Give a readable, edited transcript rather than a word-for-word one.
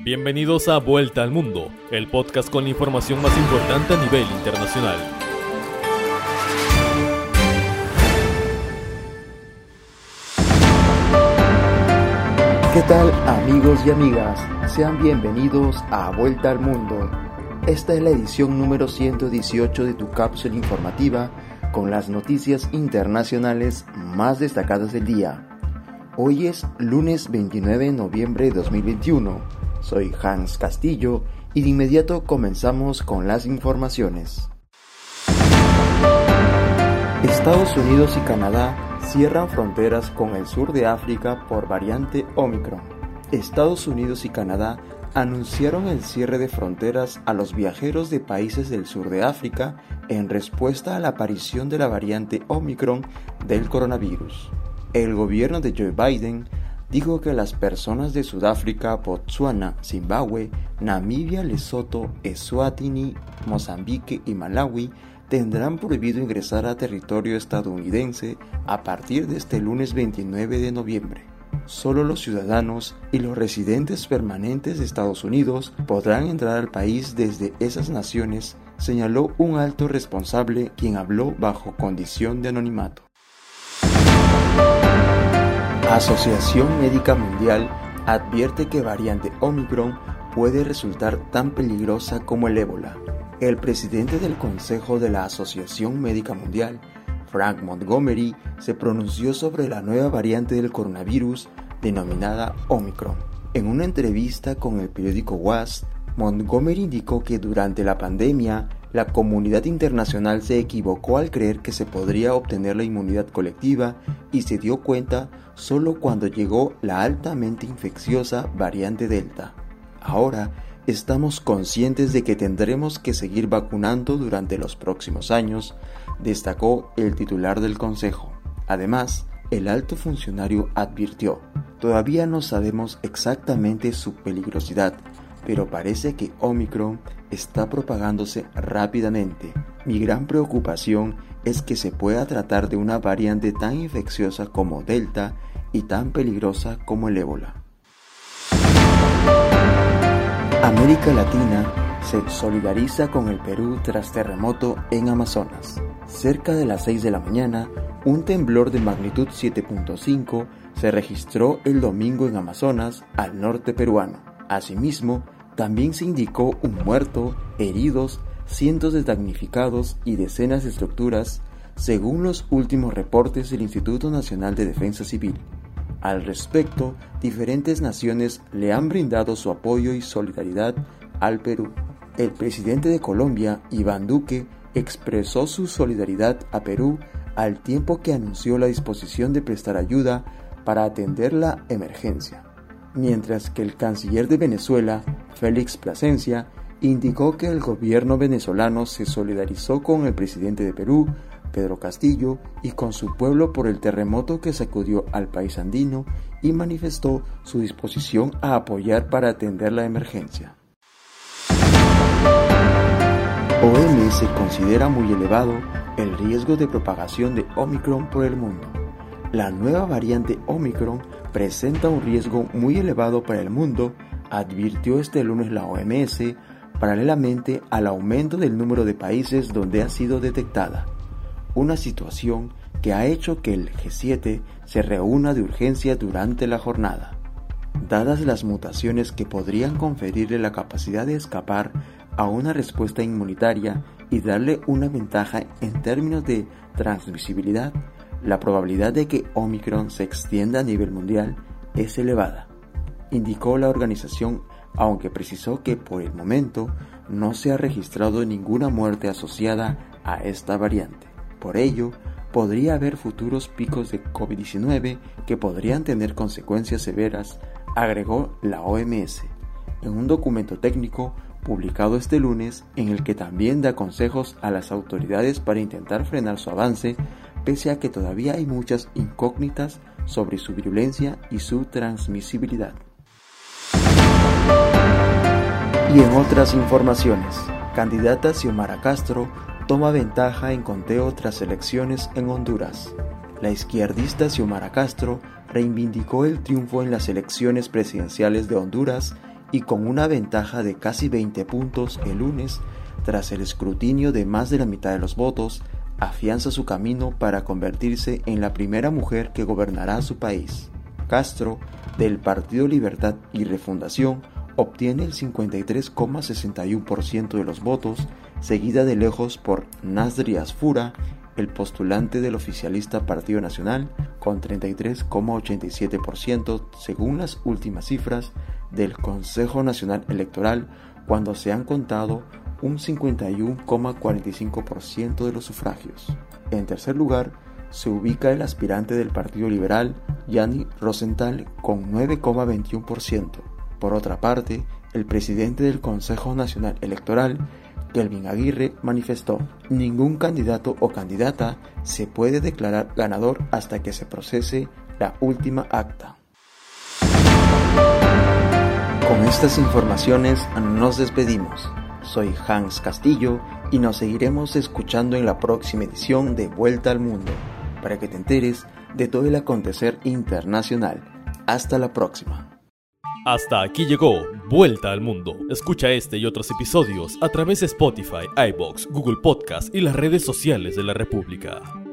Bienvenidos a Vuelta al Mundo, el podcast con la información más importante a nivel internacional. ¿Qué tal, amigos y amigas? Sean bienvenidos a Vuelta al Mundo. Esta es la edición número 118 de tu cápsula informativa con las noticias internacionales más destacadas del día. Hoy es lunes 29 de noviembre de 2021. Soy Hans Castillo y de inmediato comenzamos con las informaciones. Estados Unidos y Canadá cierran fronteras con el sur de África por variante Omicron. Estados Unidos y Canadá anunciaron el cierre de fronteras a los viajeros de países del sur de África en respuesta a la aparición de la variante Omicron del coronavirus. El gobierno de Joe Biden dijo que las personas de Sudáfrica, Botsuana, Zimbabue, Namibia, Lesoto, Eswatini, Mozambique y Malawi tendrán prohibido ingresar a territorio estadounidense a partir de este lunes 29 de noviembre. Solo los ciudadanos y los residentes permanentes de Estados Unidos podrán entrar al país desde esas naciones, señaló un alto responsable quien habló bajo condición de anonimato. Asociación Médica Mundial advierte que variante Omicron puede resultar tan peligrosa como el ébola. El presidente del Consejo de la Asociación Médica Mundial, Frank Montgomery, se pronunció sobre la nueva variante del coronavirus denominada Omicron. En una entrevista con el periódico WASP, Montgomery indicó que durante la pandemia, la comunidad internacional se equivocó al creer que se podría obtener la inmunidad colectiva y se dio cuenta solo cuando llegó la altamente infecciosa variante Delta. Ahora, estamos conscientes de que tendremos que seguir vacunando durante los próximos años, destacó el titular del Consejo. Además, el alto funcionario advirtió: todavía no sabemos exactamente su peligrosidad, pero parece que Omicron está propagándose rápidamente. Mi gran preocupación es que se pueda tratar de una variante tan infecciosa como Delta y tan peligrosa como el ébola. América Latina se solidariza con el Perú tras terremoto en Amazonas. Cerca de las 6 de la mañana, un temblor de magnitud 7.5 se registró el domingo en Amazonas, al norte peruano. Asimismo, también se indicó un muerto, heridos, cientos de damnificados y decenas de estructuras, según los últimos reportes del Instituto Nacional de Defensa Civil. Al respecto, diferentes naciones le han brindado su apoyo y solidaridad al Perú. El presidente de Colombia, Iván Duque, expresó su solidaridad a Perú al tiempo que anunció la disposición de prestar ayuda para atender la emergencia. Mientras que el canciller de Venezuela, Félix Plasencia, indicó que el gobierno venezolano se solidarizó con el presidente de Perú, Pedro Castillo, y con su pueblo por el terremoto que sacudió al país andino y manifestó su disposición a apoyar para atender la emergencia. OMS considera muy elevado el riesgo de propagación de Omicron por el mundo. La nueva variante Omicron presenta un riesgo muy elevado para el mundo, advirtió este lunes la OMS, paralelamente al aumento del número de países donde ha sido detectada. Una situación que ha hecho que el G7 se reúna de urgencia durante la jornada. Dadas las mutaciones que podrían conferirle la capacidad de escapar a una respuesta inmunitaria y darle una ventaja en términos de transmisibilidad, la probabilidad de que Omicron se extienda a nivel mundial es elevada, indicó la organización, aunque precisó que por el momento no se ha registrado ninguna muerte asociada a esta variante. Por ello, podría haber futuros picos de COVID-19 que podrían tener consecuencias severas, agregó la OMS, en un documento técnico publicado este lunes en el que también da consejos a las autoridades para intentar frenar su avance, pese a que todavía hay muchas incógnitas sobre su virulencia y su transmisibilidad. Y en otras informaciones, candidata Xiomara Castro toma ventaja en conteo tras elecciones en Honduras. La izquierdista Xiomara Castro reivindicó el triunfo en las elecciones presidenciales de Honduras y con una ventaja de casi 20 puntos el lunes, tras el escrutinio de más de la mitad de los votos, afianza su camino para convertirse en la primera mujer que gobernará su país. Castro, del Partido Libertad y Refundación, obtiene el 53,61% de los votos, seguida de lejos por Nasri Asfura, el postulante del oficialista Partido Nacional, con 33,87% según las últimas cifras del Consejo Nacional Electoral, cuando se han contado un 51,45% de los sufragios. En tercer lugar, se ubica el aspirante del Partido Liberal, Yanni Rosenthal, con 9,21%. Por otra parte, el presidente del Consejo Nacional Electoral, Kelvin Aguirre, manifestó: ningún candidato o candidata se puede declarar ganador hasta que se procese la última acta. Con estas informaciones nos despedimos. Soy Hans Castillo y nos seguiremos escuchando en la próxima edición de Vuelta al Mundo, para que te enteres de todo el acontecer internacional. Hasta la próxima. Hasta aquí llegó Vuelta al Mundo. Escucha este y otros episodios a través de Spotify, iVoox, Google Podcast y las redes sociales de la República.